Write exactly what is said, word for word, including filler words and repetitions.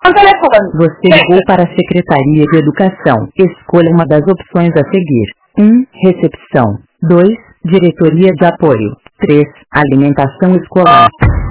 telefone. Você ligou para a Secretaria de Educação. Escolha uma das opções a seguir. um. Recepção. dois. Diretoria de Apoio. três. Alimentação escolar.